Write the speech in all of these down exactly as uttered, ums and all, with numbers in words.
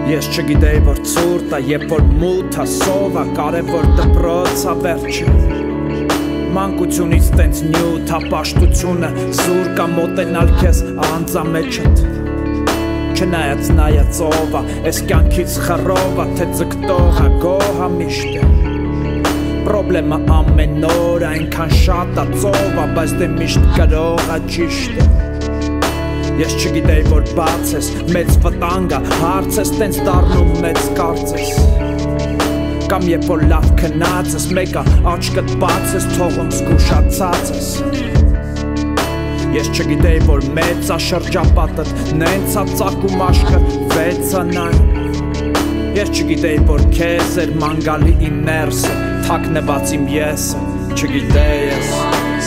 Ես չգիտեի որ ցուրտ է, երբ որ մութ է, սով է, կարևոր դպրոց է վերջը Մանկությունից տենց նյութ է, պաշտությունը, զուր կա մոտենալ քեզ անձամեջդ Չնայած նայած ով է, ես կյանքից խռով է, թե ձգտող է, գոհ է միշտ է Պրոբլեմը ամեն օր այնքան շատ է, ծով է, բայց դե միշտ գրող է, ճիշտ է Ես չգիտեի որ բաց ես, մեծ վտանգ է, հարց ես տենց դառնում մեծ կարծես Կամ երբ որ լավ քնած ես, մեկը աչքդ բաց ես, թողում զգուշացած ես Ես չգիտեի որ մեծ է շրջապատդ, նենց է ծակում աշխը, վեց է նայն Ես չգիտեի որ քեզ էր մանգալի իմ ներսը, թաքնված իմ եսը, չգիտեի ես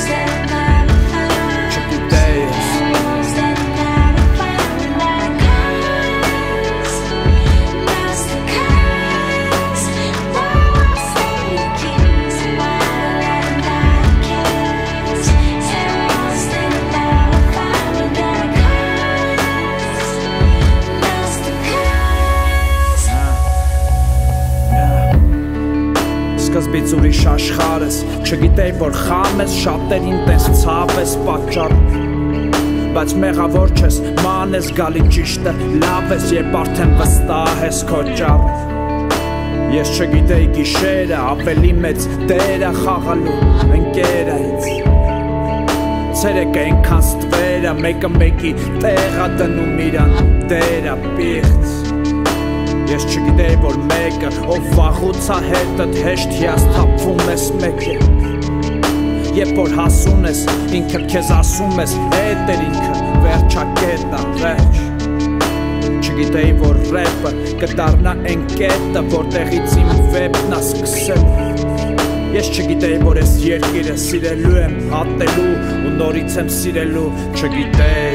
Սկզբից ուրիշ աշխարհ ես, չգիտեի որ խամ ես, շատերին տես ցավ ես պատճառում Բայց մեղավոր չես, ման ես գալի ճիշտը, լավ ես, երբ արդեն վստահ ես քո ճառը Ես չգիտեի գիշերը, ավելի մեծ դեր է խաղալու ընկերից Ցերեկը այնքան ստվերը, մեկը մեկի տեղ է դնում իրան, դեր է պիղծ Ես չգիտեի որ մեկը, ով վաղուց է հետըդ հեշտ հիասթափվում ես մեկ է Երբ որ հասուն ես, ինքդ քեզ ասում ես, հետ էր ինքը, վերջակետ է, վերջ Չգիտեի որ ռեպը կդառնա այն կետը, որտեղից իմ վեպն է սկսել Ես չգիտեի որ ես երկիրը սիրելու եմ, հատելու ու նորից եմ սիրելու, չգիտեի